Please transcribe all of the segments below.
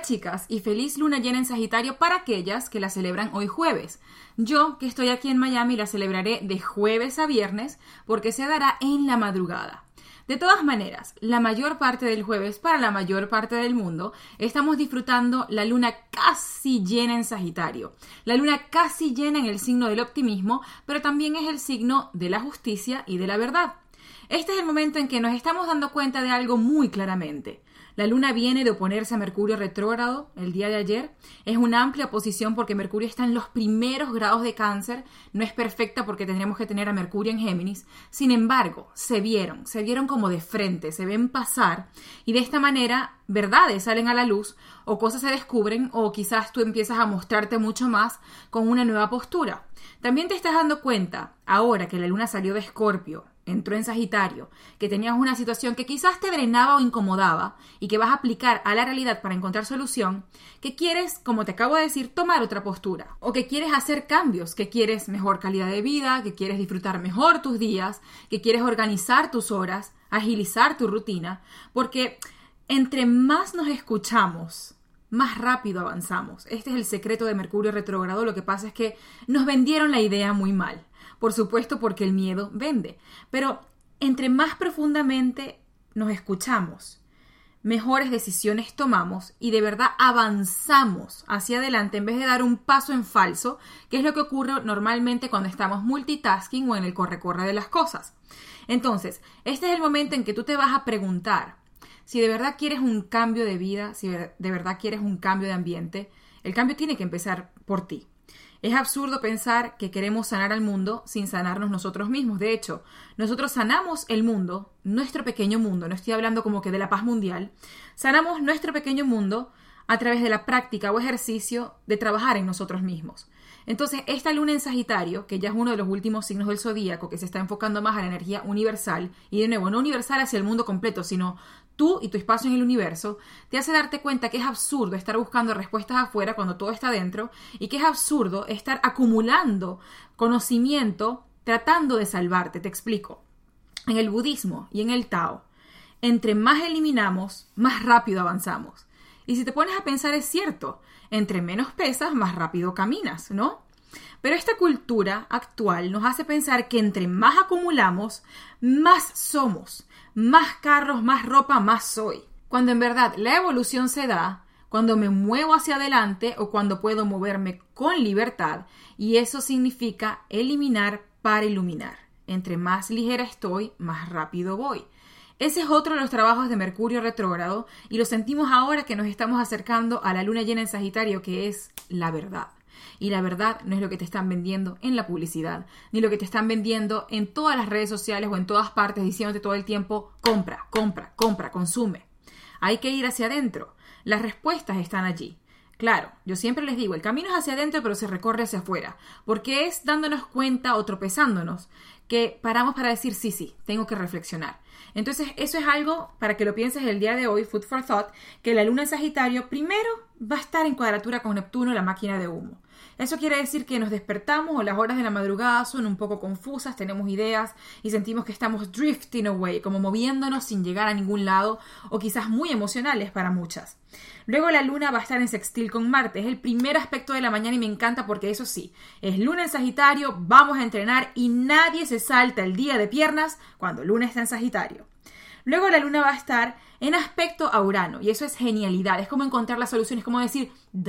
chicas y feliz luna llena en Sagitario para aquellas que la celebran hoy jueves. Yo, que estoy aquí en Miami, la celebraré de jueves a viernes porque se dará en la madrugada. De todas maneras, la mayor parte del jueves para la mayor parte del mundo estamos disfrutando la luna casi llena en Sagitario. La luna casi llena en el signo del optimismo, pero también es el signo de la justicia y de la verdad. Este es el momento en que nos estamos dando cuenta de algo muy claramente. La luna viene de oponerse a Mercurio retrógrado el día de ayer. Es una amplia oposición porque Mercurio está en los primeros grados de Cáncer. No es perfecta porque tendremos que tener a Mercurio en Géminis. Sin embargo, se vieron como de frente, se ven pasar y de esta manera verdades salen a la luz o cosas se descubren o quizás tú empiezas a mostrarte mucho más con una nueva postura. También te estás dando cuenta, ahora que la luna salió de Escorpio, entró en Sagitario, que tenías una situación que quizás te drenaba o incomodaba y que vas a aplicar a la realidad para encontrar solución, que quieres, como te acabo de decir, tomar otra postura o que quieres hacer cambios, que quieres mejor calidad de vida, que quieres disfrutar mejor tus días, que quieres organizar tus horas, agilizar tu rutina, porque entre más nos escuchamos, más rápido avanzamos. Este es el secreto de Mercurio retrógrado. Lo que pasa es que nos vendieron la idea muy mal. Por supuesto, porque el miedo vende. Pero entre más profundamente nos escuchamos, mejores decisiones tomamos y de verdad avanzamos hacia adelante en vez de dar un paso en falso, que es lo que ocurre normalmente cuando estamos multitasking o en el corre-corre de las cosas. Entonces, este es el momento en que tú te vas a preguntar si de verdad quieres un cambio de vida, si de verdad quieres un cambio de ambiente. El cambio tiene que empezar por ti. Es absurdo pensar que queremos sanar al mundo sin sanarnos nosotros mismos. De hecho, nosotros sanamos el mundo, nuestro pequeño mundo, no estoy hablando como que de la paz mundial, sanamos nuestro pequeño mundo a través de la práctica o ejercicio de trabajar en nosotros mismos. Entonces, esta luna en Sagitario, que ya es uno de los últimos signos del zodíaco, que se está enfocando más a la energía universal, y de nuevo, no universal hacia el mundo completo, sino tú y tu espacio en el universo, te hace darte cuenta que es absurdo estar buscando respuestas afuera cuando todo está dentro, y que es absurdo estar acumulando conocimiento tratando de salvarte. Te explico. En el budismo y en el Tao, entre más eliminamos, más rápido avanzamos. Y si te pones a pensar, es cierto, entre menos pesas, más rápido caminas, ¿no? Pero esta cultura actual nos hace pensar que entre más acumulamos, más somos, más carros, más ropa, más soy. Cuando en verdad la evolución se da cuando me muevo hacia adelante o cuando puedo moverme con libertad, y eso significa eliminar para iluminar. Entre más ligera estoy, más rápido voy. Ese es otro de los trabajos de Mercurio retrógrado y lo sentimos ahora que nos estamos acercando a la luna llena en Sagitario, que es la verdad. Y la verdad no es lo que te están vendiendo en la publicidad, ni lo que te están vendiendo en todas las redes sociales o en todas partes diciéndote todo el tiempo, compra, compra, compra, consume. Hay que ir hacia adentro. Las respuestas están allí. Claro, yo siempre les digo, el camino es hacia adentro, pero se recorre hacia afuera, porque es dándonos cuenta o tropezándonos que paramos para decir, sí, tengo que reflexionar. Entonces, eso es algo para que lo pienses el día de hoy, Food for Thought, que la luna en Sagitario primero va a estar en cuadratura con Neptuno, la máquina de humo. Eso quiere decir que nos despertamos o las horas de la madrugada son un poco confusas, tenemos ideas y sentimos que estamos drifting away, como moviéndonos sin llegar a ningún lado o quizás muy emocionales para muchas. Luego la luna va a estar en sextil con Marte, es el primer aspecto de la mañana y me encanta porque eso sí, es luna en Sagitario, vamos a entrenar y nadie se salta el día de piernas cuando luna está en Sagitario. Luego la luna va a estar en aspecto a Urano y eso es genialidad, es como encontrar la solución, es como decir,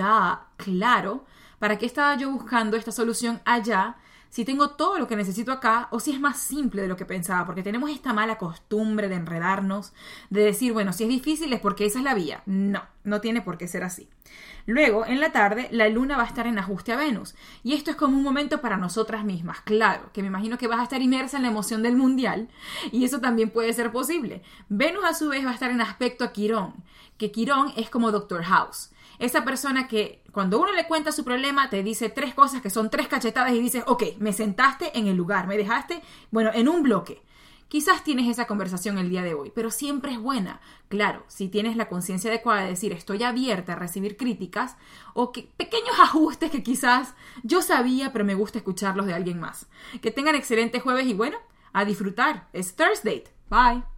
claro, ¿para qué estaba yo buscando esta solución allá si tengo todo lo que necesito acá o si es más simple de lo que pensaba? Porque tenemos esta mala costumbre de enredarnos, de decir, bueno, si es difícil es porque esa es la vía. No tiene por qué ser así. Luego, en la tarde, la luna va a estar en ajuste a Venus. Y esto es como un momento para nosotras mismas. Claro, que me imagino que vas a estar inmersa en la emoción del mundial y eso también puede ser posible. Venus, a su vez, va a estar en aspecto a Quirón, que Quirón es como Doctor House. Esa persona que cuando uno le cuenta su problema te dice 3 cosas que son 3 cachetadas y dices, ok, me sentaste en el lugar, me dejaste, en un bloque. Quizás tienes esa conversación el día de hoy, pero siempre es buena. Claro, si tienes la conciencia adecuada de decir estoy abierta a recibir críticas o que pequeños ajustes que quizás yo sabía, pero me gusta escucharlos de alguien más. Que tengan excelente jueves y a disfrutar. Es Thursday. Bye.